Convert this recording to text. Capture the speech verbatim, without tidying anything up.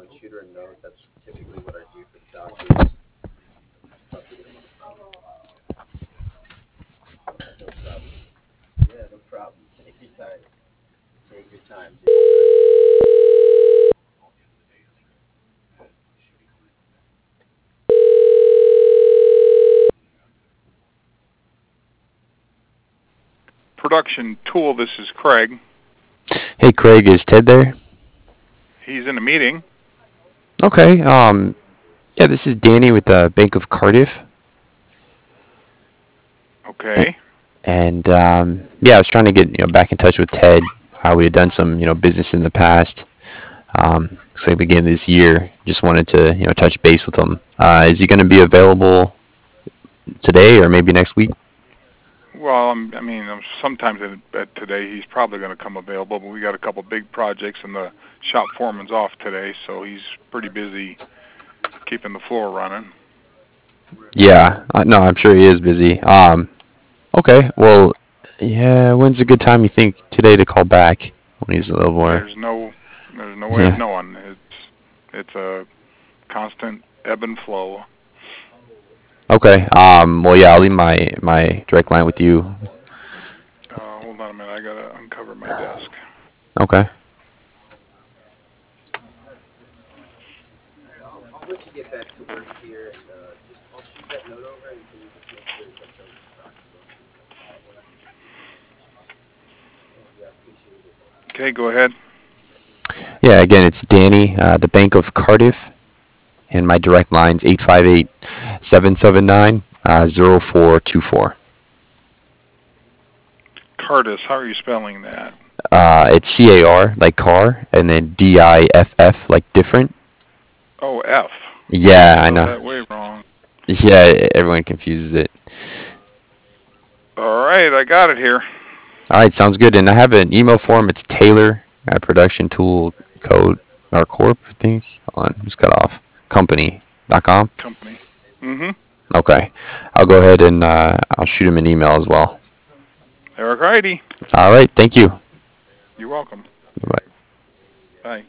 Production tool, this is Craig. Hey, Craig, is Ted there? He's in a meeting. Okay. Um, yeah, this is Danny with the Bank of Cardiff, Okay. and um, yeah, I was trying to get you know back in touch with Ted. Uh, we had done some you know business in the past. Um, looks like beginning of this year. Just wanted to you know touch base with him. Uh, is he going to be available today or maybe next week? Well, I'm, I mean, um, sometimes at, at today he's probably going to come available, but we got a couple big projects, and the shop foreman's off today, so he's pretty busy keeping the floor running. Yeah. Uh, no, I'm sure he is busy. Um, okay. Well, yeah. When's a good time you think today to call back when he's a little more? There's no, there's no way of Yeah. knowing. It's, it's a constant ebb and flow. Okay. Um. Well, yeah. I'll leave my my direct line with you. Uh, hold on a minute, I gotta uncover my desk. Okay. Okay, go ahead. Yeah, again, it's Danny, uh, the Bank of Cardiff, and my direct line's eight five eight, seven seven nine, zero four two four. Cardis, how are you spelling that? Uh, it's C A R, like car, and then D I F F, like different. Oh, F. I Yeah, I spelled know. that way wrong. Yeah, everyone confuses it. All right, I got it here. All right, sounds good. And I have an email form. It's Taylor at Production Tool Code or Corp. I think. Hold on, just cut off. Company dot com. Company. Mm-hmm. Okay, I'll go ahead and uh, I'll shoot him an email as well. Eric Heidi. All right, thank you. You're welcome. Bye.